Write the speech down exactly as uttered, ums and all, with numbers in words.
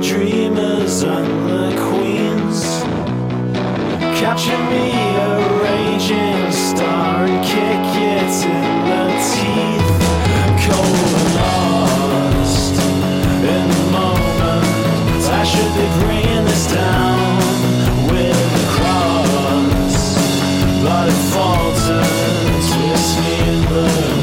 dreamers and the queens, capture me a raging star and kick it in the teeth. Cold and lost in the moment, I should be bringing this down with a cross, but it falters, twists me in the